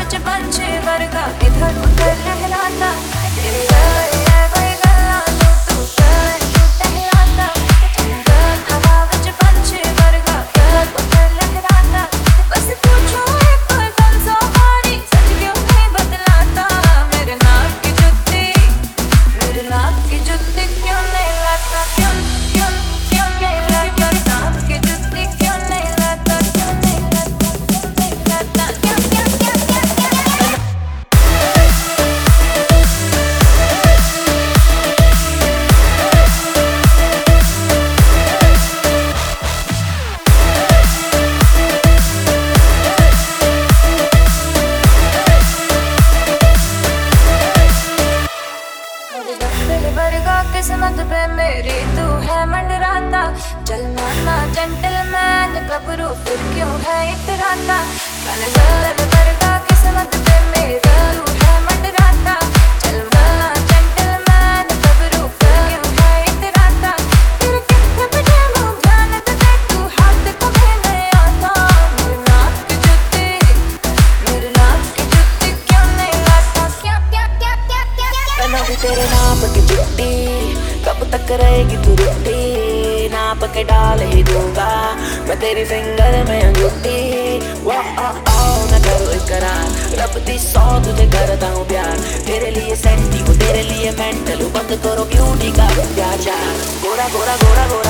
विच पंछी वर्गा इधर उधर लहराता तेरे गले कोई गल्ला तू टहलाता चंगा हवा विच पंछी वर्गा इधर उधर लहराता बस पूछो एक कोई गल सवारी सच क्यों नहीं बतलाता मेरे नाक की जुत्ती क्यों नहीं लाता क्यों क्यों क्यों नहीं लाता नाक की जुत्ती क्यों नहीं लाता क्यों नहीं लाता क्यों क्यों क्यों क्यों क्यों दिल वर्गा किस्मत पे मेरी तू है मंडराता चल माना जेंटलमैन गबरू फिर क्यों है इतराता दिल वर्गा किस्मत पे मेरी तू है मंडराता चल माना जेंटलमैन गबरू फिर क्यों है इतराता तेरे कितने बड़े मुंह ध्यान दे तू हाथ कभी नहीं आता मेरे नाक की जुत्ती क्यों नहीं लाता क्या क्या क्या क्या क्या पहना भी तेरे नाप की जुट्टी कब तक रहेगी तू रुटी नाप के डाल ही दूंगा मैं तेरी फिंगर में अंगूठी न करो इकरार रब दी 100 तुझे करता हूँ प्यार तेरे लिए सेंटी वो तेरे लिए मेंटल बंद करो ब्यूटी का प्यार गोरा गोरा गोरा गोरा